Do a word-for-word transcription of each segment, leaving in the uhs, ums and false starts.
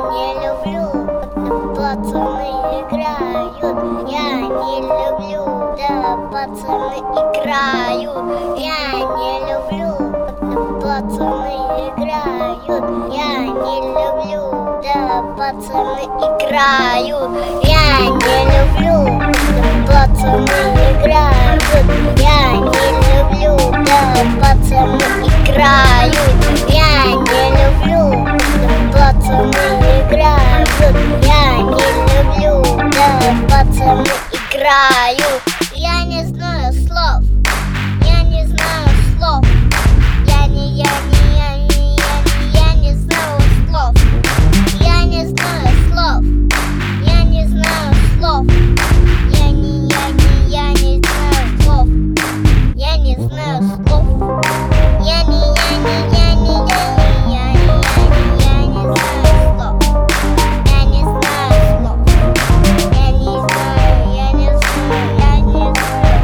не люблю, когда пацаны играют. Я не люблю, да пацаны играют. Я не люблю, когда пацаны играют. Я не люблю, да пацаны играют. Я не люблю, когда пацаны играют. Я не люблю, да пацаны играют. Я не люблю, когда пацаны играют. Я не люблю, да пацаны играют. Я не знаю слов, я не знаю слов. Я не, я не, я не, я не, я не знаю слов. Я не знаю слов, я не знаю слов. Я не, я не, я не знаю слов. Я не знаю слов. Я не, я не, я не, я не, я не, я не, я не знаю слов. Я не знаю слов. Я не знаю, я не знаю, я не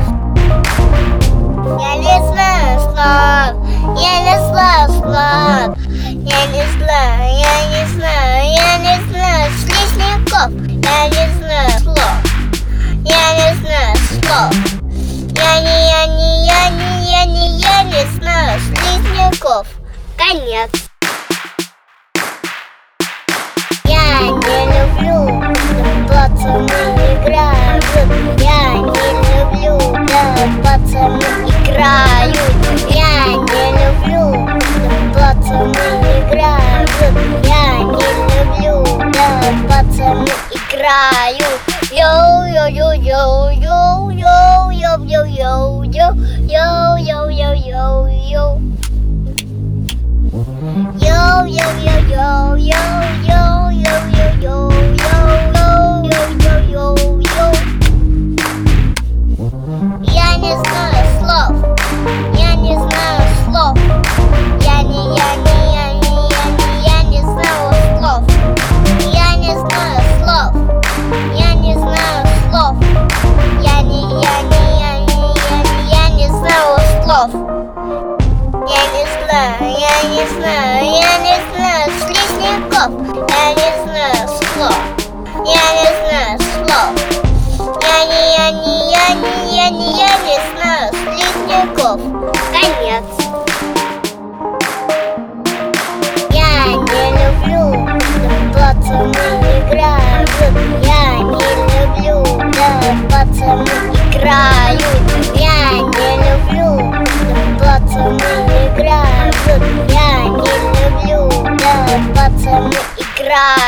знаю. Я не знаю слов. Я не знаю слов. Я не знаю, я не знаю, я не знаю слизняков. Я не знаю слов. Я не знаю слов. Я не, я не, я не, я не, я не знаю слизняков. Конец. Я не люблю, когда пацаны играют. Я не люблю, да пацаны играют. Я не люблю, когда пацаны играют. Я не люблю, да пацаны играют. Йоу-йоу-йоу-йоу-йоу-йоу-йоу-йоу-йоу. Йоу-йоу-йоу-йоу-йоу. Йоу-йоу-йоу-йоу-йоу-йоу-йоу-йоу-йоу-йоу-йоу. Я не знаю слов. Я не знаю слов. Я не, я не, я не, я не, я не знаю слов. Я не знаю слов. Я не знаю слов. Я не, я не, я не, я не, я не знаю слов. Я не знаю, я не знаю, я не знаю слизняков. Я не знаю слов. Я не знаю слов. Я не, я не, я не, я не, я не знаю слизняков. Конец. Я не люблю, когда пацаны играют. Я не люблю, да пацаны играют. Я не люблю, когда пацаны играют. Я не люблю, да пацаны играют.